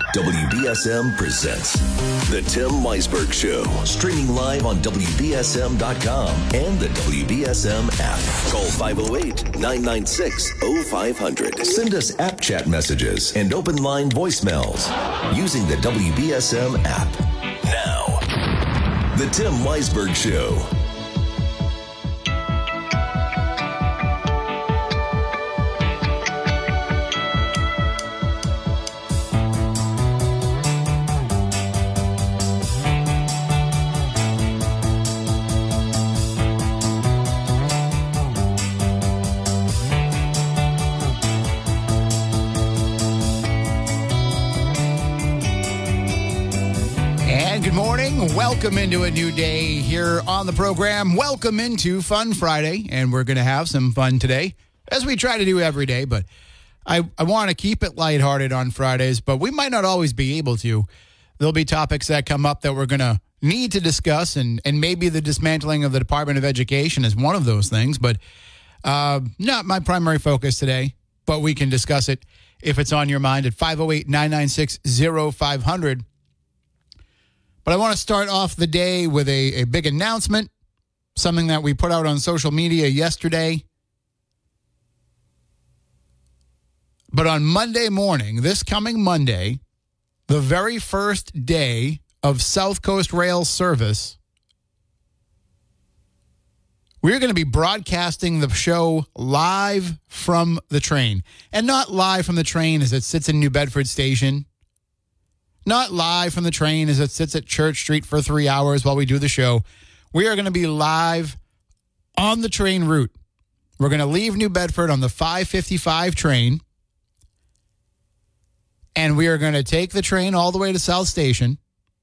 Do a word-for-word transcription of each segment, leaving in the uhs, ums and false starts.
W B S M presents The Tim Weisberg Show, streaming live on W B S M dot com and the W B S M app. Call five oh eight, nine nine six, oh five hundred. Send us app chat messages and open line voicemails using the W B S M app. Now, The Tim Weisberg Show. Welcome into a new day here on the program. Welcome into Fun Friday, and we're going to have some fun today, as we try to do every day, but I, I want to keep it lighthearted on Fridays, but we might not always be able to. There'll be topics that come up that we're going to need to discuss, and, and maybe the dismantling of the Department of Education is one of those things, but uh, not my primary focus today, but we can discuss it if it's on your mind at five oh eight, nine nine six, oh five hundred. But I want to start off the day with a, a big announcement, something that we put out on social media yesterday. But on Monday morning, this coming Monday, the very first day of South Coast Rail service, we're going to be broadcasting the show live from the train. And not live from the train as it sits in New Bedford Station. Not live from the train as it sits at Church Street for three hours while we do the show. We are going to be live on the train route. We're going to leave New Bedford on the five fifty-five train. And we are going to take the train all the way to South Station.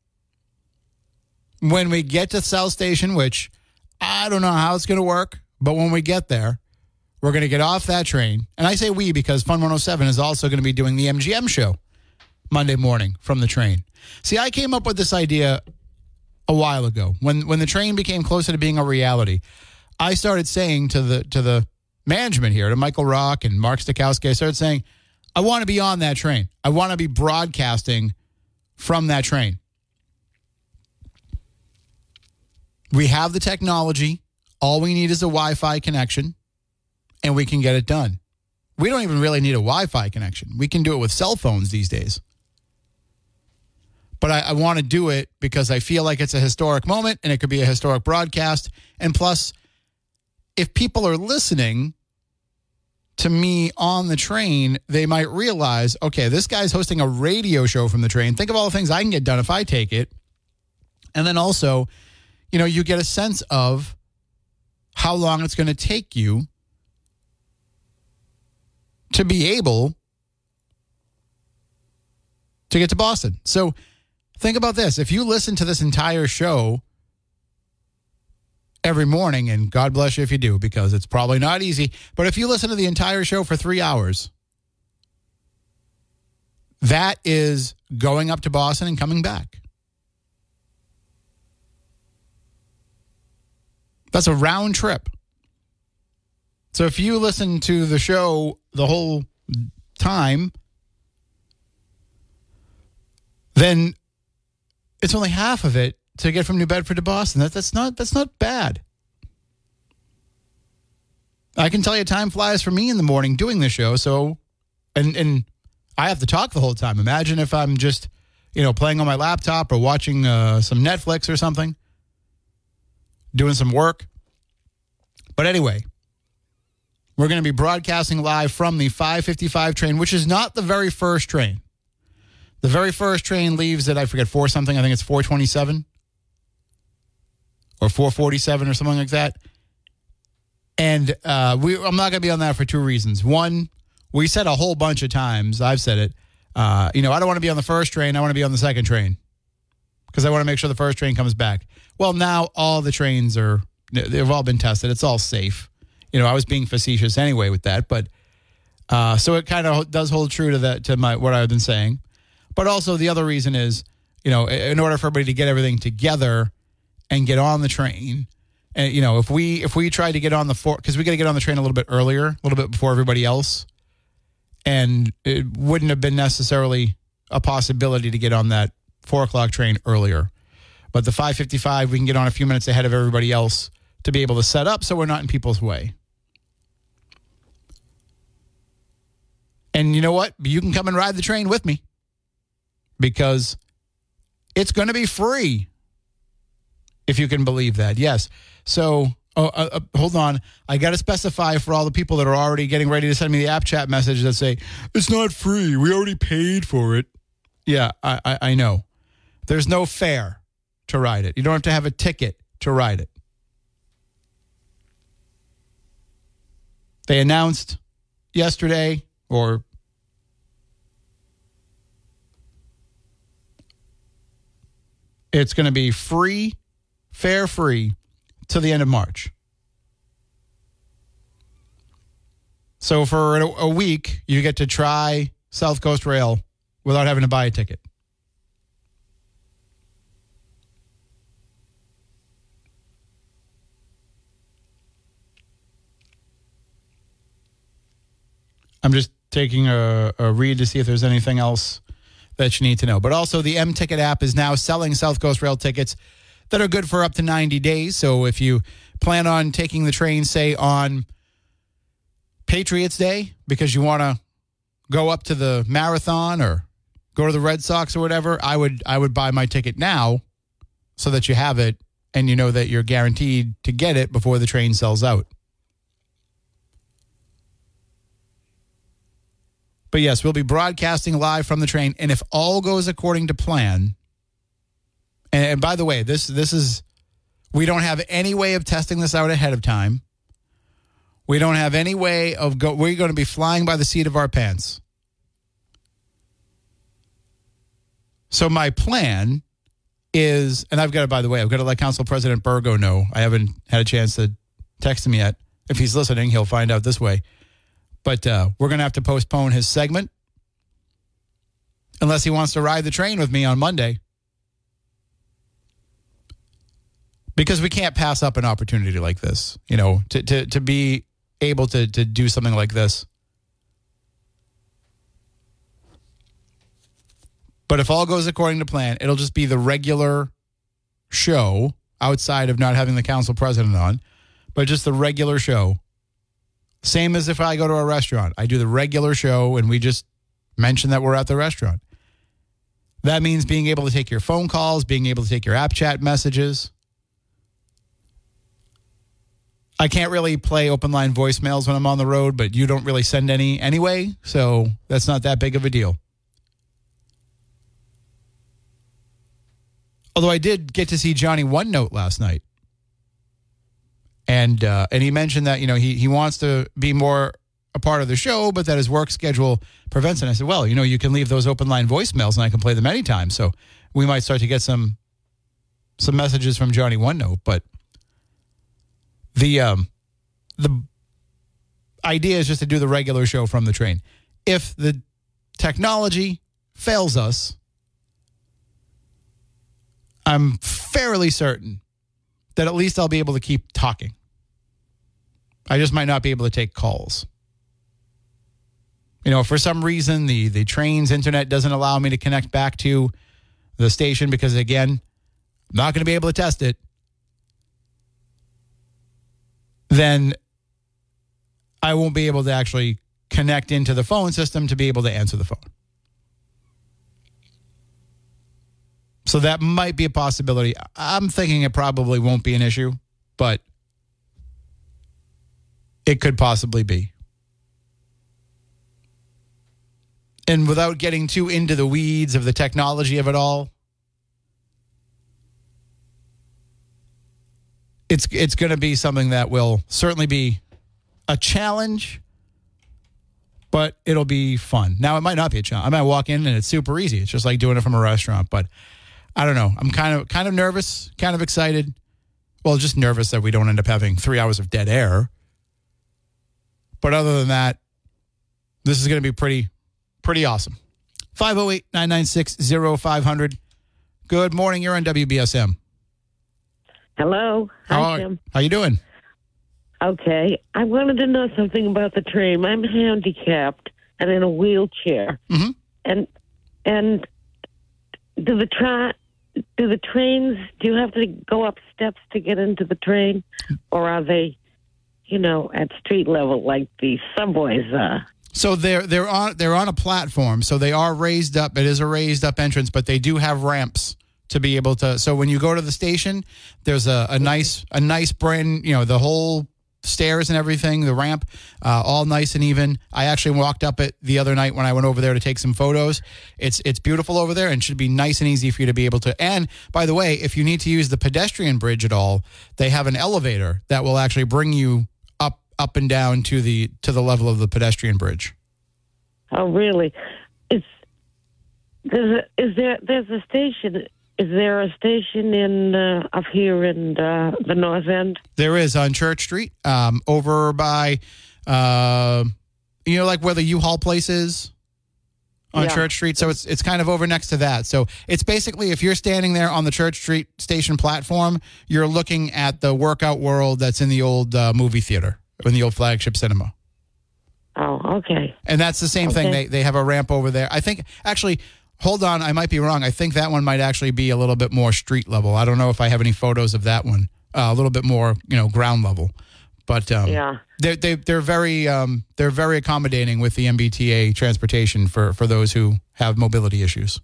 When we get to South Station, which I don't know how it's going to work, but when we get there, we're going to get off that train. And I say we because Fun one oh seven is also going to be doing the M G M show Monday morning from the train. See, I came up with this idea a while ago. When when the train became closer to being a reality, I started saying to the to the management here, to Michael Rock and Mark Stakowski, I started saying, I want to be on that train. I want to be broadcasting from that train. We have the technology. All we need is a Wi-Fi connection, and we can get it done. We don't even really need a Wi-Fi connection. We can do it with cell phones these days. But I, I want to do it because I feel like it's a historic moment and it could be a historic broadcast. And plus, if people are listening to me on the train, they might realize, okay, this guy's hosting a radio show from the train. Think of all the things I can get done if I take it. And then also, you know, you get a sense of how long it's going to take you to be able to get to Boston. So think about this. If you listen to this entire show every morning, and God bless you if you do, because it's probably not easy, but if you listen to the entire show for three hours, that is going up to Boston and coming back. That's a round trip. So if you listen to the show the whole time, then it's only half of it to get from New Bedford to Boston. That, that's not that's not bad. I can tell you time flies for me in the morning doing the show, so and and I have to talk the whole time. Imagine if I'm just, you know, playing on my laptop or watching uh, some Netflix or something, doing some work. But anyway, we're going to be broadcasting live from the five fifty-five train, which is not the very first train. The very first train leaves at, I forget, four something. I think it's four twenty-seven or four forty-seven or something like that. And uh, we, I'm not going to be on that for two reasons. One, we said a whole bunch of times, I've said it, uh, you know, I don't want to be on the first train. I want to be on the second train because I want to make sure the first train comes back. Well, now all the trains are, they've all been tested. It's all safe. You know, I was being facetious anyway with that, but uh, so it kind of does hold true to that, to my what I've been saying. But also the other reason is, you know, in order for everybody to get everything together and get on the train, and you know, if we if we try to get on the four, because we got to get on the train a little bit earlier, a little bit before everybody else, and it wouldn't have been necessarily a possibility to get on that four o'clock train earlier. But the five fifty-five, we can get on a few minutes ahead of everybody else to be able to set up so we're not in people's way. And you know what? You can come and ride the train with me because it's going to be free, if you can believe that. Yes. So, oh, uh, uh, hold on. I got to specify for all the people that are already getting ready to send me the app chat message that say, it's not free. We already paid for it. Yeah, I, I, I know. There's no fare to ride it. You don't have to have a ticket to ride it. They announced yesterday, or it's going to be free, fare free, to the end of March. So for a, a week, you get to try South Coast Rail without having to buy a ticket. I'm just taking a, a read to see if there's anything else that you need to know. But also, the M-Ticket app is now selling South Coast Rail tickets that are good for up to ninety days. So if you plan on taking the train, say, on Patriots Day, because you want to go up to the marathon or go to the Red Sox or whatever, I would I would buy my ticket now so that you have it and you know that you're guaranteed to get it before the train sells out. But yes, we'll be broadcasting live from the train, and if all goes according to plan, and, and by the way, this this is, we don't have any way of testing this out ahead of time. We don't have any way of, go, we're going to be flying by the seat of our pants. So my plan is, and I've got to, by the way, I've got to let Council President Burgo know. I haven't had a chance to text him yet. If he's listening, he'll find out this way. But uh, we're going to have to postpone his segment unless he wants to ride the train with me on Monday. Because we can't pass up an opportunity like this, you know, to to, to be able to, to do something like this. But if all goes according to plan, it'll just be the regular show outside of not having the council president on, but just the regular show. Same as if I go to a restaurant. I do the regular show and we just mention that we're at the restaurant. That means being able to take your phone calls, being able to take your app chat messages. I can't really play open line voicemails when I'm on the road, but you don't really send any anyway, so that's not that big of a deal. Although I did get to see Johnny OneNote last night. And uh, and he mentioned that, you know, he, he wants to be more a part of the show, but that his work schedule prevents it. I said, well, you know, you can leave those open line voicemails and I can play them anytime. So we might start to get some some messages from Johnny OneNote. But the um, the idea is just to do the regular show from the train. If the technology fails us, I'm fairly certain that at least I'll be able to keep talking. I just might not be able to take calls. You know, for some reason, the, the train's internet doesn't allow me to connect back to the station because, again, I'm not going to be able to test it. Then I won't be able to actually connect into the phone system to be able to answer the phone. So that might be a possibility. I'm thinking it probably won't be an issue, but it could possibly be. And without getting too into the weeds of the technology of it all, it's it's going to be something that will certainly be a challenge, but it'll be fun. Now, it might not be a challenge. I might walk in and it's super easy. It's just like doing it from a restaurant, but I don't know. I'm kind of kind of nervous, kind of excited. Well, just nervous that we don't end up having three hours of dead air. But other than that, this is going to be pretty, pretty awesome. five oh eight, nine nine six, oh five hundred. Good morning. You're on W B S M. Hello. How Hi, are, Tim. how you doing? Okay. I wanted to know something about the train. I'm handicapped and in a wheelchair. Mm-hmm. And And do the tra- do the trains? Do you have to go up steps to get into the train, or are they, you know, at street level like the subways are? So they're they're on they're on a platform, so they are raised up. It is a raised up entrance, but they do have ramps to be able to. So when you go to the station, there's a, a nice a nice brand, you know, the whole stairs and everything, the ramp, uh, all nice and even. I actually walked up it the other night when I went over there to take some photos. It's it's beautiful over there and should be nice and easy for you to be able to. And by the way, if you need to use the pedestrian bridge at all, they have an elevator that will actually bring you up up and down to the to the level of the pedestrian bridge. Oh, really? Is there's a, is there there's a station? Is there a station in uh, up here in uh, the North End? There is on Church Street, um, over by, uh, you know, like where the U-Haul place is on Yeah. Church Street. So it's it's kind of over next to that. So it's basically if you're standing there on the Church Street station platform, you're looking at the Workout World that's in the old uh, movie theater, in the old Flagship Cinema. Oh, okay. And that's the same thing. Okay. They they have a ramp over there. I think actually. Hold on, I might be wrong. I think that one might actually be a little bit more street level. I don't know if I have any photos of that one. Uh, a little bit more, you know, ground level. But um, Yeah. they're they, they're very um, they're very accommodating with the M B T A transportation for, for those who have mobility issues.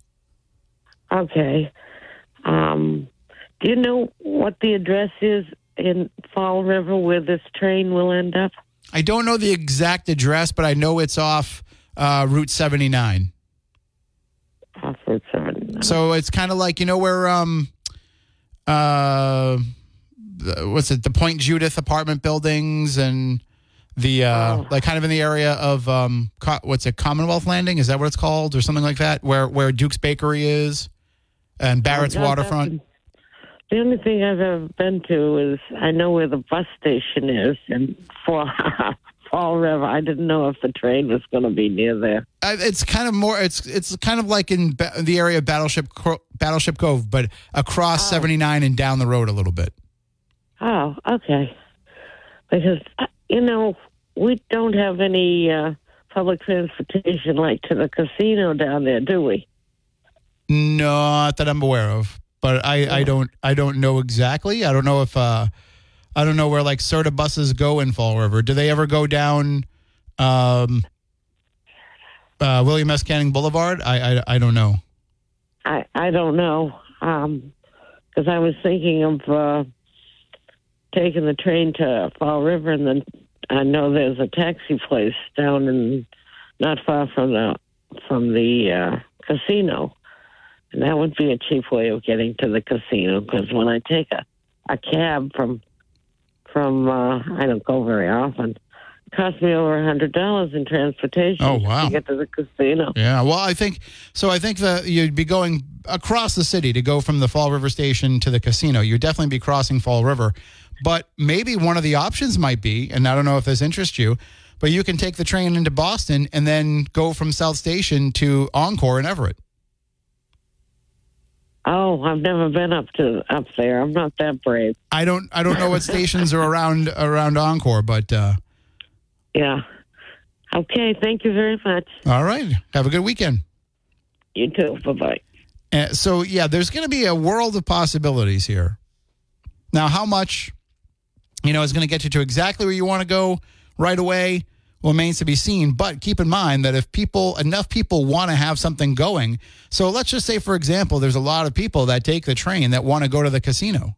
Okay. Um, do you know what the address is in Fall River where this train will end up? I don't know the exact address, but I know it's off uh, Route seventy-nine. Off Route seven. So it's kind of like, you know, where, um, uh, the- what's it, the Point Judith apartment buildings and the, uh, Oh. like kind of in the area of, um, Co- what's it, Commonwealth Landing? Is that what it's called? Or something like that? Where, where Duke's Bakery is and Barrett's Oh, no, Waterfront? that's- The only thing I've ever been to is I know where the bus station is in Fall, Fall River. I didn't know if the train was going to be near there. Uh, it's kind of more, it's, it's kind of like in ba- the area of Battleship, Cro- Battleship Cove, but across Oh. seventy-nine and down the road a little bit. Oh, okay. Because, uh, you know, we don't have any uh, public transportation like to the casino down there, do we? Not that I'm aware of, but I, I don't I don't know exactly. I don't know if uh, I don't know where like Serta buses go in Fall River. Do they ever go down um, uh, William S. Canning Boulevard? I, I I don't know. I, I don't know. Because I was thinking of uh, taking the train to Fall River, and then I know there's a taxi place down in not far from the from the uh, casino. And that would be a cheap way of getting to the casino, because when I take a, a cab from, from uh, I don't go very often, it costs me over one hundred dollars in transportation Oh, wow. to get to the casino. Yeah, well, I think so. I think that you'd be going across the city to go from the Fall River station to the casino. You'd definitely be crossing Fall River, but maybe one of the options might be, and I don't know if this interests you, but you can take the train into Boston and then go from South Station to Encore in Everett. Oh, I've never been up to up there. I'm not that brave. I don't I don't know what stations are around around Encore, but uh, Yeah. Okay, thank you very much. all right. Have a good weekend. You too. Bye-bye. Uh, so yeah, there's going to be a world of possibilities here. Now, how much, you know, is going to get you to exactly where you want to go right away remains to be seen. But keep in mind that if people, enough people want to have something going. So let's just say, for example, there's a lot of people that take the train that want to go to the casino.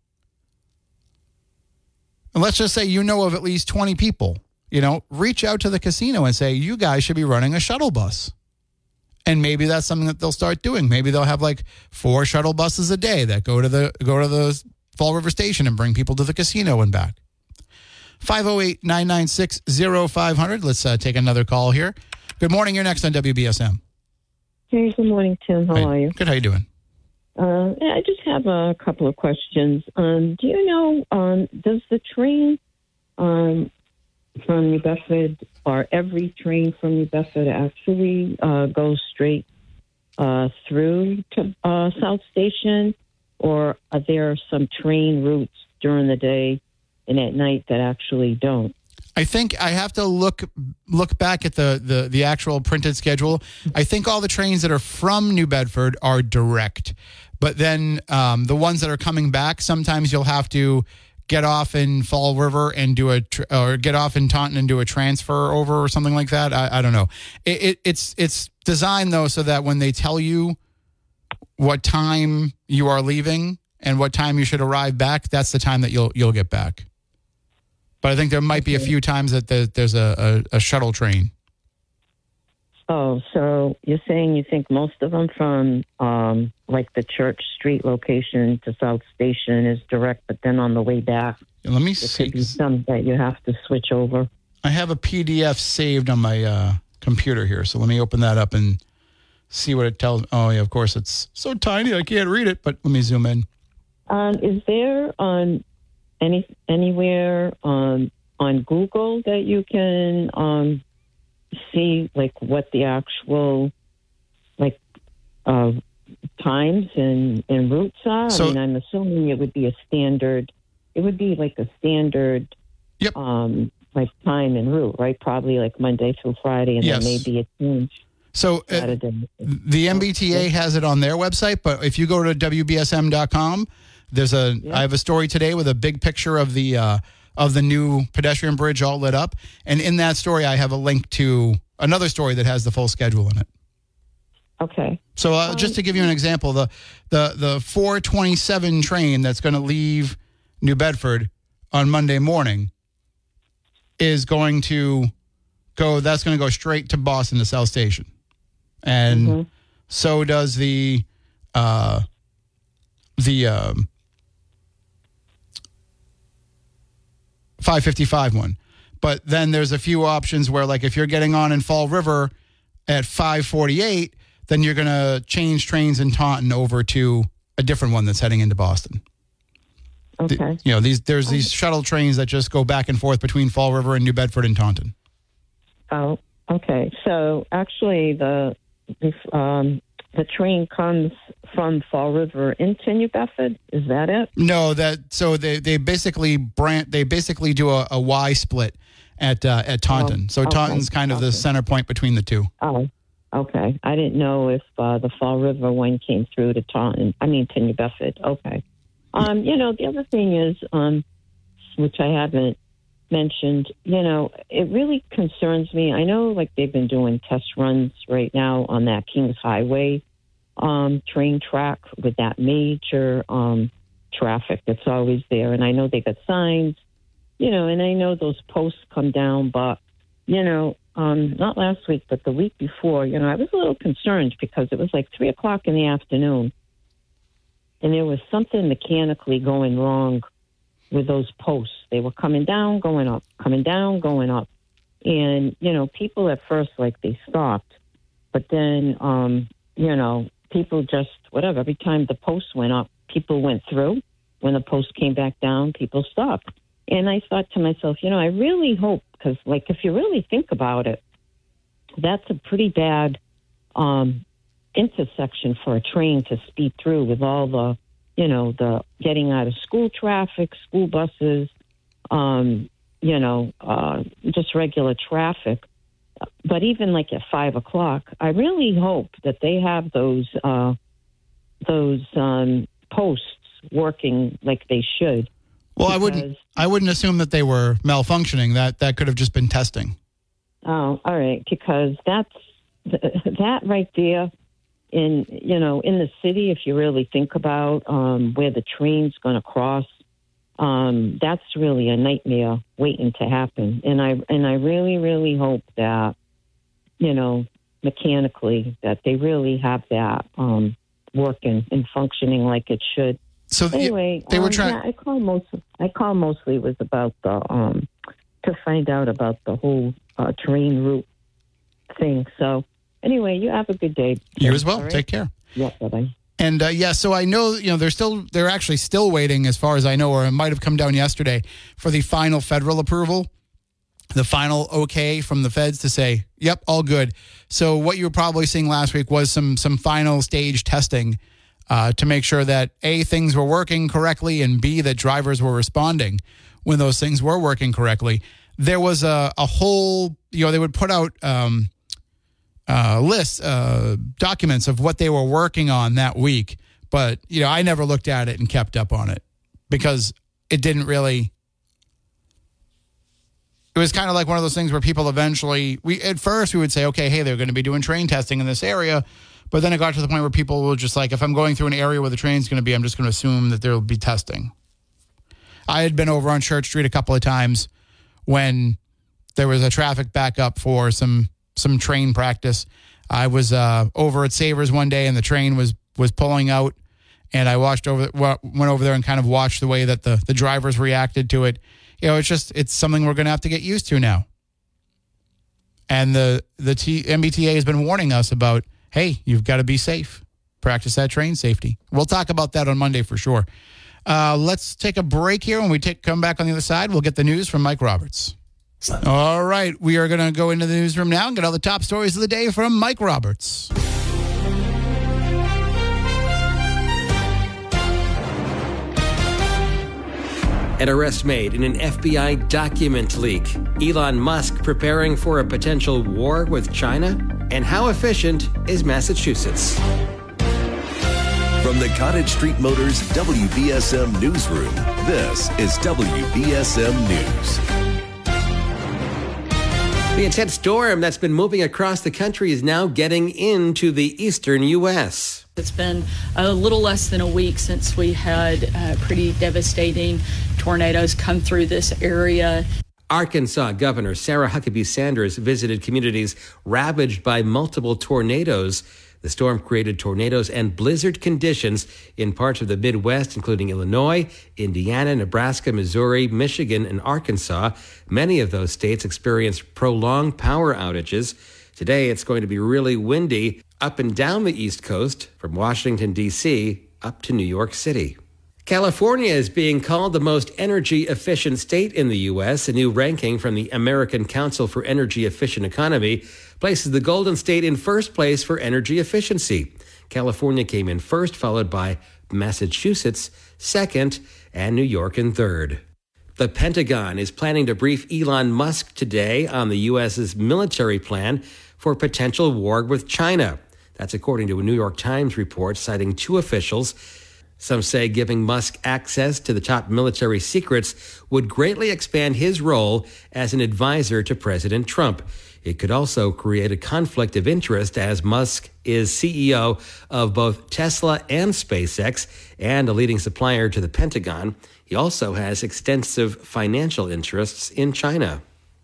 And let's just say you know of at least twenty people, you know, reach out to the casino and say, you guys should be running a shuttle bus. And maybe that's something that they'll start doing. Maybe they'll have like four shuttle buses a day that go to the go to the Fall River Station and bring people to the casino and back. five oh eight, nine nine six, oh five hundred. Let's uh, take another call here. Good morning. You're next on W B S M. Hey, good morning, Tim. How Hey, are you? Good. How you doing? Uh, I just have a couple of questions. Um, do you know, um, does the train um, from New Bedford, or every train from New Bedford actually uh, go straight uh, through to uh, South Station, or are there some train routes during the day and at night that actually don't? I think I have to look look back at the, the, the actual printed schedule. I think all the trains that are from New Bedford are direct. But then um, the ones that are coming back, sometimes you'll have to get off in Fall River and do a tr- or get off in Taunton and do a transfer over or something like that. I, I don't know. It, it, it's it's designed, though, so that when they tell you what time you are leaving and what time you should arrive back, that's the time that you'll you'll get back. But I think there might be a few times that the, there's a, a, a shuttle train. Oh, so you're saying you think most of them from um, like the Church Street location to South Station is direct, but then on the way back, Let me there see. could be some that you have to switch over. I have a P D F saved on my uh, computer here, so let me open that up and see what it tells. Oh, yeah, of course, it's so tiny I can't read it, but let me zoom in. Um, is there on any anywhere on on Google that you can um, see like what the actual like uh, times and, and routes are? So, I mean, I'm assuming it would be a standard. It would be like a standard, yep. um, like time and route, right? Probably like Monday through Friday, and yes. then maybe a change. So uh, the M B T A has it on their website, but if you go to W B S M dot com, there's a. Yeah. I have a story today with a big picture of the uh, of the new pedestrian bridge all lit up, and in that story, I have a link to another story that has the full schedule in it. Okay. So uh, um, just to give you an example, the the the four twenty-seven train that's going to leave New Bedford on Monday morning is going to go. That's going to go straight to Boston to South Station, and mm-hmm. so does the uh, the um, five fifty-five one. But then there's a few options where, like, if you're getting on in Fall River at five forty-eight, then you're going to change trains in Taunton over to a different one that's heading into Boston. Okay. The, you know, these there's these shuttle trains that just go back and forth between Fall River and New Bedford and Taunton. Oh, okay. So actually, the the, um, the train comes from Fall River into New Bedford. Is that it? No, that so they they basically brand they basically do a, a Y split at uh, at Taunton. Oh, so Taunton's okay. kind of okay. the center point between the two. Oh, okay. I didn't know if uh, the Fall River one came through to Taunton. I mean to New Bedford. Okay. Um, you know, the other thing is, um, which I haven't mentioned, you know, it really concerns me. I know, like, they've been doing test runs right now on that Kings Highway um, train track with that major um, traffic that's always there. And I know they got signs, you know, and I know those posts come down, but, you know, um, not last week, but the week before, you know, I was a little concerned because it was like three o'clock in the afternoon. And there was something mechanically going wrong with those posts. They were coming down, going up, coming down, going up. And, you know, people at first, like, they stopped. But then, um, you know, people just, whatever, every time the post went up, people went through. When the post came back down, people stopped. And I thought to myself, you know, I really hope, because, like, if you really think about it, that's a pretty bad um intersection for a train to speed through with all the, you know, the getting out of school traffic, school buses, um, you know, uh, just regular traffic. But even like at five o'clock, I really hope that they have those uh, those um, posts working like they should. Well, I wouldn't. I wouldn't assume that they were malfunctioning. That that could have just been testing. Oh, all right, because that's that right there. In, you know, in the city, if you really think about um, where the train's going to cross, um, that's really a nightmare waiting to happen. And I and I really, really hope that, you know, mechanically, that they really have that um, working and functioning like it should. So the, anyway, they were um, trying. Yeah, I call most. I call mostly was about the um, to find out about the whole uh, train route thing. So. Anyway, you have a good day. You as well. Right? Take care. Yeah, bye-bye. And uh, yeah, so I know, you know, they're still, they're actually still waiting, as far as I know, or it might have come down yesterday, for the final federal approval, the final okay from the feds to say, yep, all good. So what you were probably seeing last week was some some final stage testing uh, to make sure that A, things were working correctly, and B, that drivers were responding when those things were working correctly. there was a, a whole, you know, they would put out um, uh, lists, uh, documents of what they were working on that week. But, you know, I never looked at it and kept up on it because it didn't really, it was kind of like one of those things where people eventually, we at first we would say, okay, hey, they're going to be doing train testing in this area. But then it got to the point where people were just like, if I'm going through an area where the train's going to be, I'm just going to assume that there will be testing. I had been over on Church Street a couple of times when there was a traffic backup for some some train practice. I was uh, over at Savers one day and the train was was pulling out, and I watched over went over there and kind of watched the way that the, the drivers reacted to it. You know, it's just it's something we're going to have to get used to now. And the the T, M B T A has been warning us about, hey, you've got to be safe. Practice that train safety. We'll talk about that on Monday for sure. Uh, let's take a break here. When we take come back on the other side, we'll get the news from Mike Roberts. All right, we are going to go into the newsroom now and get all the top stories of the day from Mike Roberts. An arrest made in an F B I document leak. Elon Musk preparing for a potential war with China? And how efficient is Massachusetts? From the Cottage Street Motors W B S M Newsroom, this is W B S M News. The intense storm that's been moving across the country is now getting into the eastern U S It's been a little less than a week since we had uh, pretty devastating tornadoes come through this area. Arkansas Governor Sarah Huckabee Sanders visited communities ravaged by multiple tornadoes. The storm created tornadoes and blizzard conditions in parts of the Midwest, including Illinois, Indiana, Nebraska, Missouri, Michigan, and Arkansas. Many of those states experienced prolonged power outages. Today, it's going to be really windy up and down the East Coast, from Washington, D C up to New York City. California is being called the most energy efficient state in the U S. A new ranking from the American Council for Energy Efficient Economy places the Golden State in first place for energy efficiency. California came in first, followed by Massachusetts second, and New York in third. The Pentagon is planning to brief Elon Musk today on the U S's military plan for potential war with China. That's according to a New York Times report citing two officials. Some say giving Musk access to the top military secrets would greatly expand his role as an advisor to President Trump. It could also create a conflict of interest, as Musk is C E O of both Tesla and SpaceX and a leading supplier to the Pentagon. He also has extensive financial interests in China.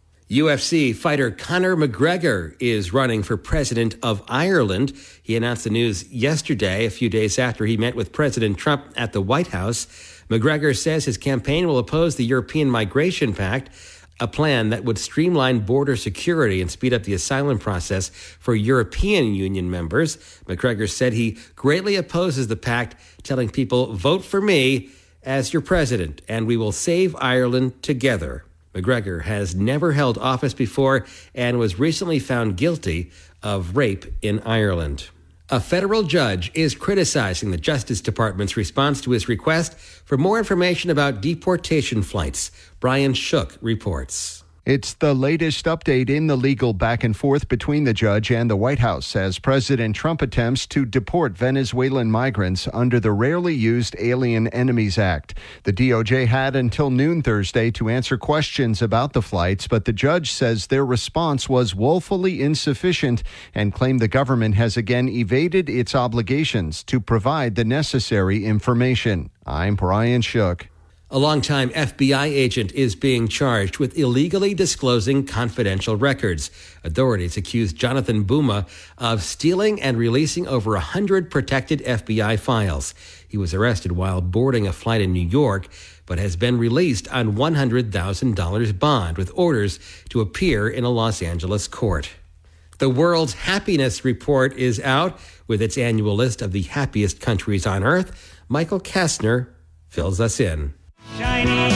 U F C fighter Conor McGregor is running for president of Ireland. He announced the news yesterday, a few days after he met with President Trump at the White House. McGregor says his campaign will oppose the European Migration Pact, a plan that would streamline border security and speed up the asylum process for European Union members. McGregor said he greatly opposes the pact, telling people, "Vote for me as your president, and we will save Ireland together." McGregor has never held office before and was recently found guilty of rape in Ireland. A federal judge is criticizing the Justice Department's response to his request for more information about deportation flights. Brian Shook reports. It's the latest update in the legal back and forth between the judge and the White House as President Trump attempts to deport Venezuelan migrants under the Rarely Used Alien Enemies Act. The D O J had until noon Thursday to answer questions about the flights, but the judge says their response was woefully insufficient and claimed the government has again evaded its obligations to provide the necessary information. I'm Brian Shook. A longtime F B I agent is being charged with illegally disclosing confidential records. Authorities accused Jonathan Buma of stealing and releasing over one hundred protected F B I files. He was arrested while boarding a flight in New York, but has been released on one hundred thousand dollars bond with orders to appear in a Los Angeles court. The World's Happiness Report is out with its annual list of the happiest countries on earth. Michael Kastner fills us in. Shiny,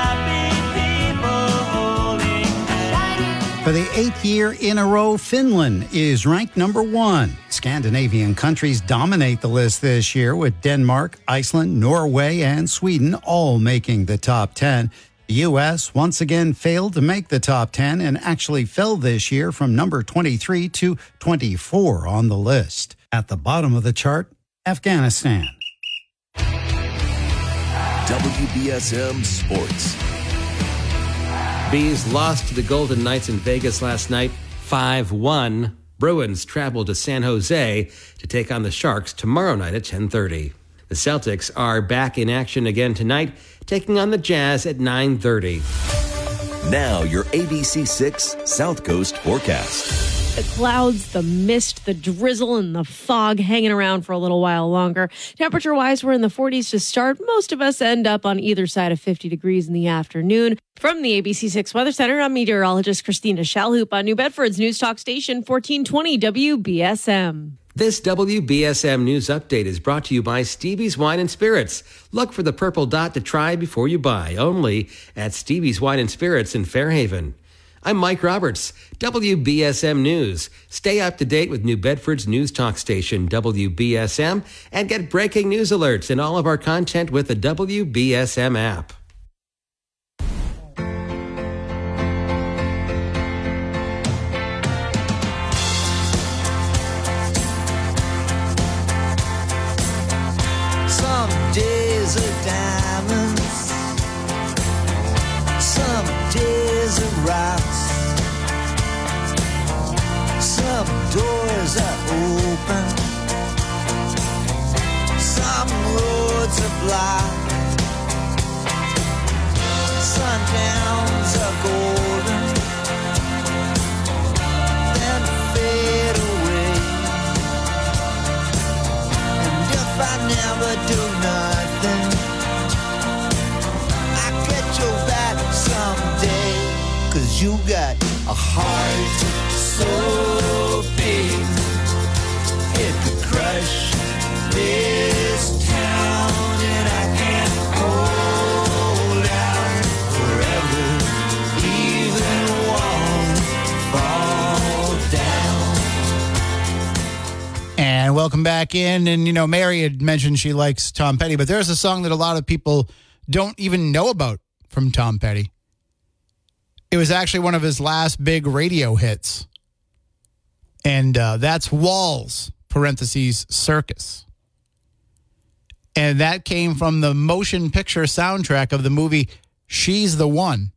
happy people holding hands. For the eighth year in a row, Finland is ranked number one. Scandinavian countries dominate the list this year, with Denmark, Iceland, Norway, and Sweden all making the top ten. The U S once again failed to make the top ten and actually fell this year from number twenty-three to twenty-four on the list. At the bottom of the chart, Afghanistan. W B S M Sports. Bees lost to the Golden Knights in Vegas last night, five one. Bruins travel to San Jose to take on the Sharks tomorrow night at ten thirty. The Celtics are back in action again tonight, taking on the Jazz at nine thirty. Now your A B C six South Coast forecast. The clouds, the mist, the drizzle, and the fog hanging around for a little while longer. Temperature-wise, we're in the forties to start. Most of us end up on either side of fifty degrees in the afternoon. From the A B C six Weather Center, I'm meteorologist Christina Shalhoop on New Bedford's News Talk Station, fourteen twenty W B S M. This W B S M News Update is brought to you by Stevie's Wine and Spirits. Look for the purple dot to try before you buy, only at Stevie's Wine and Spirits in Fairhaven. I'm Mike Roberts, W B S M News. Stay up to date with New Bedford's News Talk Station, W B S M, and get breaking news alerts and all of our content with the W B S M app. Some days are diamonds, some days are rocks, some doors are open, some roads are blocked, sundowns are golden, then fade away. And if I never do nothing, I get you back someday. 'Cause you got a heart so big it could crush this town, and I can't hold out forever, even won't fall down. And welcome back in. And, you know, Mary had mentioned she likes Tom Petty, but there's a song that a lot of people don't even know about from Tom Petty. It was actually one of his last big radio hits. And uh, that's Walls, parentheses, Circus. And that came from the motion picture soundtrack of the movie She's the One.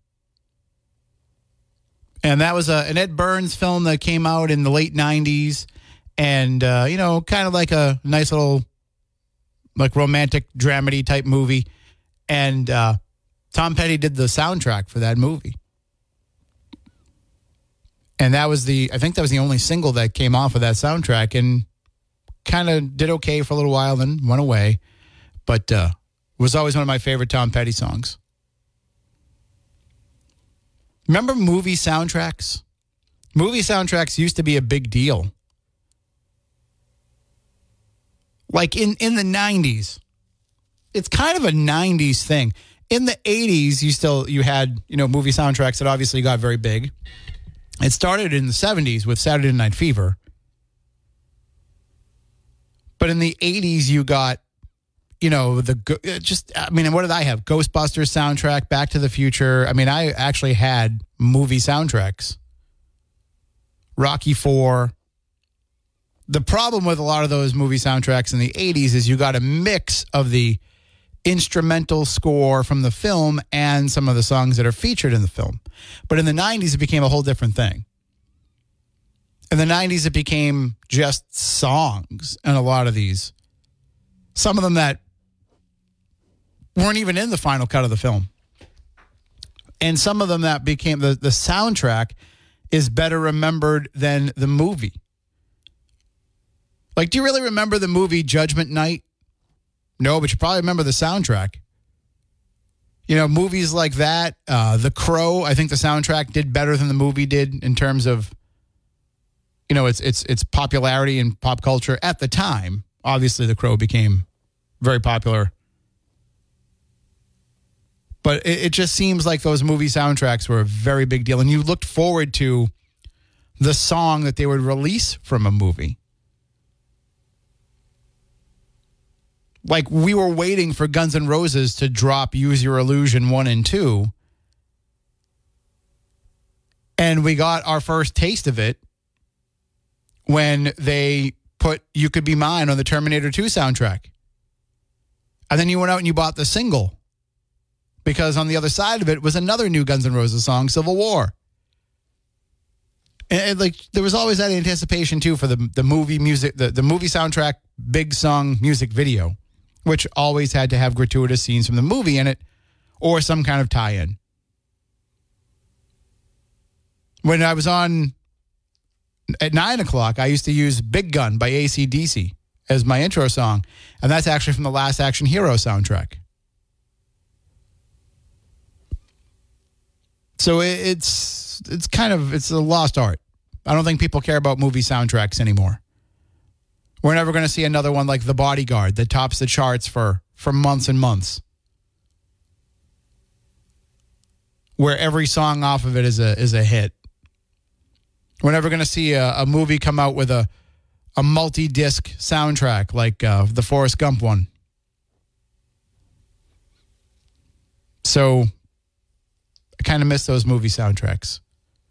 And that was a, an Ed Burns film that came out in the late nineties. And, uh, you know, kind of like a nice little, like, romantic dramedy type movie. And uh, Tom Petty did the soundtrack for that movie. And that was the, I think that was the only single that came off of that soundtrack, and kind of did okay for a little while, then went away. But uh, was always one of my favorite Tom Petty songs. Remember movie soundtracks? Movie soundtracks used to be a big deal. Like in, in the nineties, it's kind of a nineties thing. In the eighties, you still, you had, you know, movie soundtracks that obviously got very big. It started in the seventies with Saturday Night Fever. But in the eighties, you got, you know, the just, I mean, what did I have? Ghostbusters soundtrack, Back to the Future. I mean, I actually had movie soundtracks. Rocky four. The problem with a lot of those movie soundtracks in the eighties is you got a mix of the instrumental score from the film and some of the songs that are featured in the film. But in the nineties, it became a whole different thing. In the nineties, it became just songs, and a lot of these. Some of them that weren't even in the final cut of the film. And some of them that became, the, the soundtrack is better remembered than the movie. Like, do you really remember the movie Judgment Night? No, but you probably remember the soundtrack. You know, movies like that, uh, The Crow, I think the soundtrack did better than the movie did in terms of, you know, its its its popularity in pop culture at the time. Obviously, The Crow became very popular. But it, it just seems like those movie soundtracks were a very big deal. And you looked forward to the song that they would release from a movie. Like, we were waiting for Guns N' Roses to drop Use Your Illusion one and two, And we got our first taste of it when they put You Could Be Mine on the Terminator two soundtrack. And then you went out and you bought the single because on the other side of it was another new Guns N' Roses song, Civil War. And, and like there was always that anticipation too for the the movie music, the, the movie soundtrack, big song music video, which always had to have gratuitous scenes from the movie in it or some kind of tie-in. When I was on at nine o'clock, I used to use Big Gun by A C D C as my intro song. And that's actually from the Last Action Hero soundtrack. So it's it's kind of, it's a lost art. I don't think people care about movie soundtracks anymore. We're never going to see another one like The Bodyguard that tops the charts for, for months and months. Where every song off of it is a is a hit. We're never going to see a, a movie come out with a a multi-disc soundtrack like uh, the Forrest Gump one. So I kind of miss those movie soundtracks.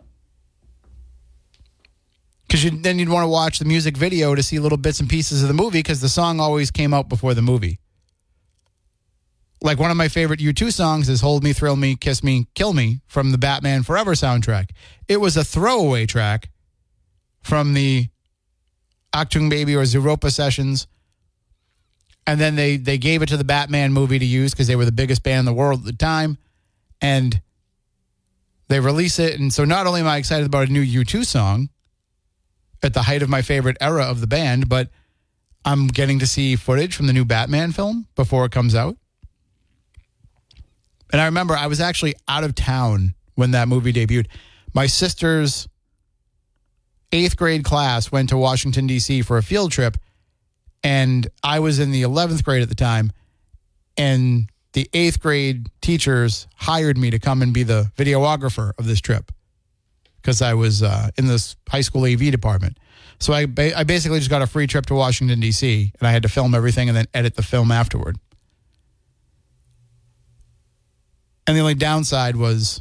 Because you, then you'd want to watch the music video to see little bits and pieces of the movie because the song always came out before the movie. Like one of my favorite U two songs is Hold Me, Thrill Me, Kiss Me, Kill Me from the Batman Forever soundtrack. It was a throwaway track from the Achtung Baby or Zooropa sessions. And then they, they gave it to the Batman movie to use because they were the biggest band in the world at the time. And they release it. And so not only am I excited about a new U two song at the height of my favorite era of the band, but I'm getting to see footage from the new Batman film before it comes out. And I remember I was actually out of town when that movie debuted. My sister's eighth grade class went to Washington, D C for a field trip, and I was in the eleventh grade at the time, and the eighth grade teachers hired me to come and be the videographer of this trip because I was uh, in this high school A V department. So I, ba- I basically just got a free trip to Washington, D C, and I had to film everything and then edit the film afterward. And the only downside was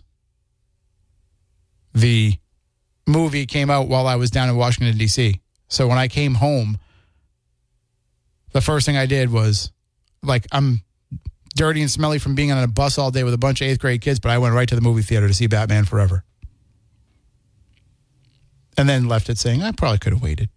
the movie came out while I was down in Washington, D C. So when I came home, the first thing I did was, like, I'm dirty and smelly from being on a bus all day with a bunch of eighth grade kids, but I went right to the movie theater to see Batman Forever. And then left it saying, I probably could have waited.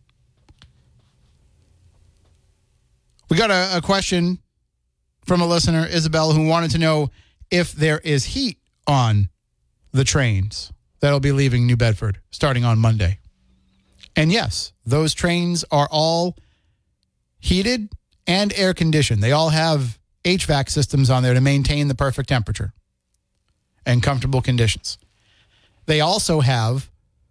We got a, a question from a listener, Isabel, who wanted to know if there is heat on the trains that'll be leaving New Bedford starting on Monday. And yes, those trains are all heated and air conditioned. They all have H V A C systems on there to maintain the perfect temperature and comfortable conditions. They also have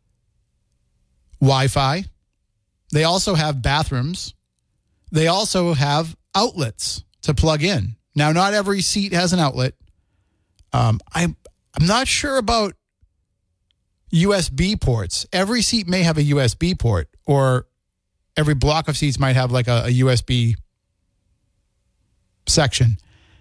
Wi-Fi. They also have bathrooms. They also have outlets to plug in. Now, not every seat has an outlet. Um, I'm, I'm not sure about U S B ports. Every seat may have a U S B port, or every block of seats might have like a, a U S B section.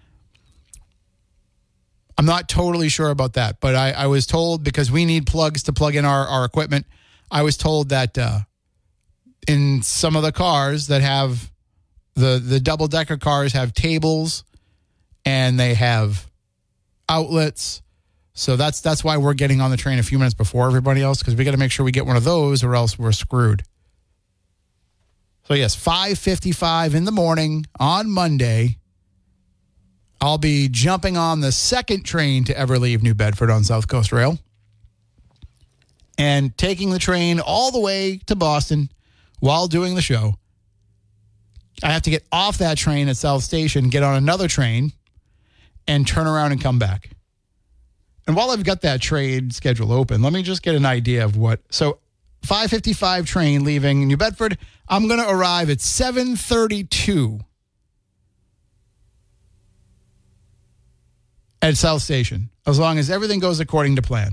I'm not totally sure about that, but I, I was told, because we need plugs to plug in our, our equipment, I was told that uh, in some of the cars that have, the, the double-decker cars have tables and they have outlets. So that's that's why we're getting on the train a few minutes before everybody else, because we got to make sure we get one of those or else we're screwed. So yes, five fifty-five in the morning on Monday, I'll be jumping on the second train to ever leave New Bedford on South Coast Rail and taking the train all the way to Boston while doing the show. I have to get off that train at South Station, get on another train, and turn around and come back. And while I've got that train schedule open, let me just get an idea of what. So five fifty-five train leaving New Bedford. I'm going to arrive at seven thirty-two at South Station, as long as everything goes according to plan.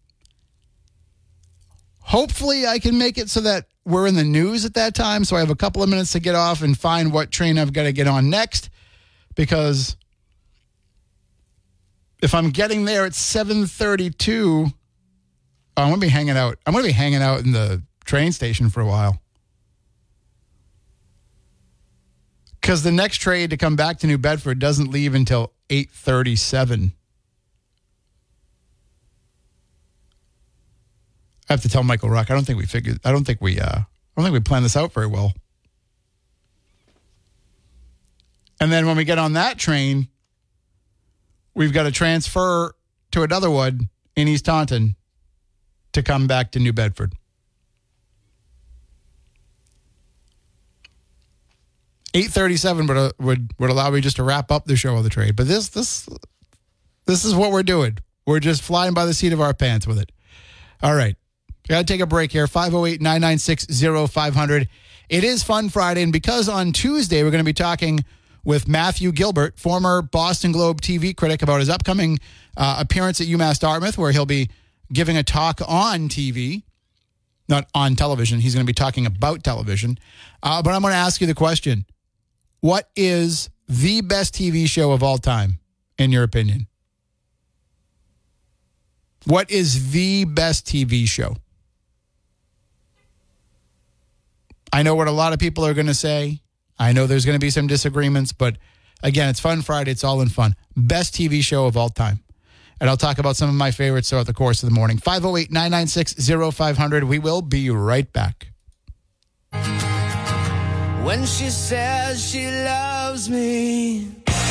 Hopefully I can make it so that we're in the news at that time, so I have a couple of minutes to get off and find what train I've got to get on next, because if I'm getting there at seven thirty-two, I'm going to be hanging out. I'm going to be hanging out in the train station for a while. Because the next train to come back to New Bedford doesn't leave until eight thirty-seven. I have to tell Michael Rock, I don't think we figured, I don't think we, uh, I don't think we planned this out very well. And then when we get on that train, we've got to transfer to another one in East Taunton to come back to New Bedford. eight thirty-seven would, uh, would would allow me just to wrap up the show of the trade. But this this this is what we're doing. We're just flying by the seat of our pants with it. All right. Got to take a break here. five oh eight, nine nine six, oh five hundred. It is Fun Friday, and because on Tuesday we're going to be talking with Matthew Gilbert, former Boston Globe T V critic, about his upcoming uh, appearance at UMass Dartmouth, where he'll be giving a talk on T V. Not on television. He's going to be talking about television. Uh, but I'm going to ask you the question. What is the best T V show of all time, in your opinion? What is the best T V show? I know what a lot of people are going to say. I know there's going to be some disagreements, but again, it's Fun Friday. It's all in fun. Best T V show of all time. And I'll talk about some of my favorites throughout the course of the morning. five oh eight, nine nine six, oh five hundred. We will be right back. When she says she loves me,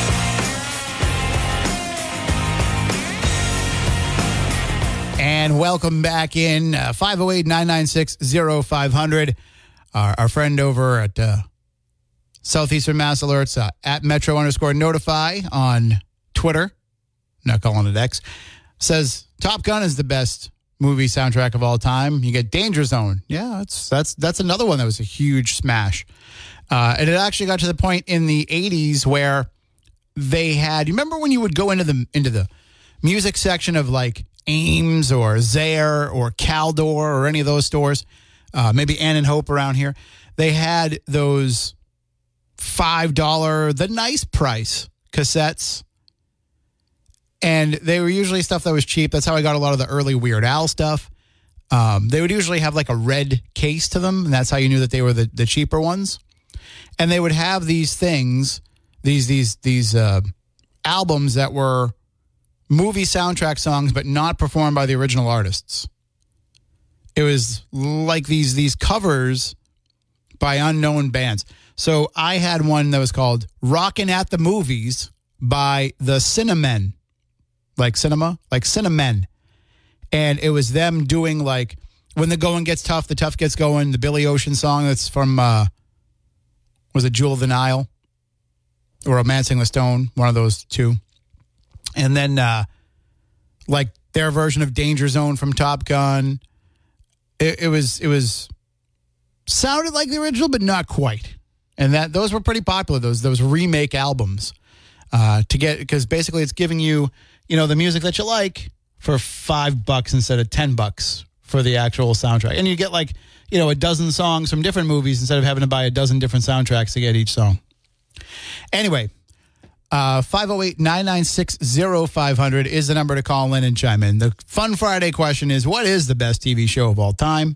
and welcome back in uh, five oh eight, nine nine six, oh five hundred. Our, our friend over at uh, Southeastern Mass Alerts uh, at Metro underscore Notify on Twitter, not calling it X, says Top Gun is the best movie soundtrack of all time. You get Danger Zone. Yeah, that's that's that's another one that was a huge smash. Uh, and it actually got to the point in the eighties where they had, you remember when you would go into the into the music section of like Ames or Zayre or Caldor or any of those stores, uh, maybe Ann and Hope around here, they had those five dollars, the nice price cassettes. And they were usually stuff that was cheap. That's how I got a lot of the early Weird Al stuff. Um, they would usually have like a red case to them, and that's how you knew that they were the, the cheaper ones. And they would have these things, these these these uh, albums that were movie soundtrack songs, but not performed by the original artists. It was like these these covers by unknown bands. So I had one that was called "Rockin' at the Movies" by the Cinnamon. Like cinema, like Cinnamon. And it was them doing like, when the going gets tough, the tough gets going, the Billy Ocean song that's from, uh, was it Jewel of the Nile? Or Romancing the Stone, one of those two. And then, uh, like their version of Danger Zone from Top Gun. It, it was, it was, sounded like the original, but not quite. And that those were pretty popular, those, those remake albums. Uh, to get, because basically it's giving you, you know, the music that you like for five bucks instead of ten bucks for the actual soundtrack. And you get like, you know, a dozen songs from different movies instead of having to buy a dozen different soundtracks to get each song. Anyway, uh, five oh eight, nine nine six, oh five hundred is the number to call in and chime in. The Fun Friday question is, what is the best T V show of all time?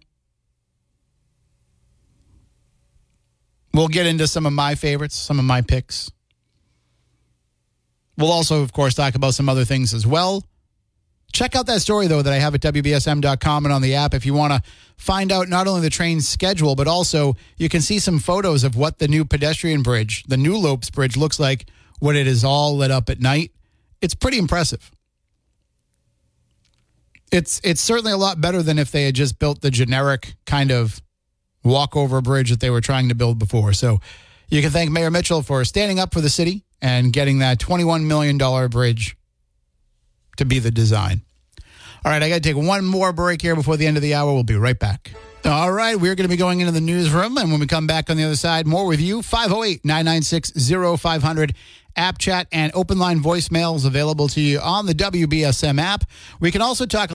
We'll get into some of my favorites, some of my picks. We'll also, of course, talk about some other things as well. Check out that story, though, that I have at W B S M dot com and on the app if you want to find out not only the train's schedule, but also you can see some photos of what the new pedestrian bridge, the New Lopes Bridge, looks like when it is all lit up at night. It's pretty impressive. It's, it's certainly a lot better than if they had just built the generic kind of walkover bridge that they were trying to build before. So you can thank Mayor Mitchell for standing up for the city and getting that twenty-one million dollars bridge to be the design. All right, I got to take one more break here before the end of the hour. We'll be right back. All right, we're going to be going into the newsroom, and when we come back on the other side, more with you. five oh eight, nine nine six, oh five hundred. App chat and open line voicemails available to you on the W B S M app. We can also talk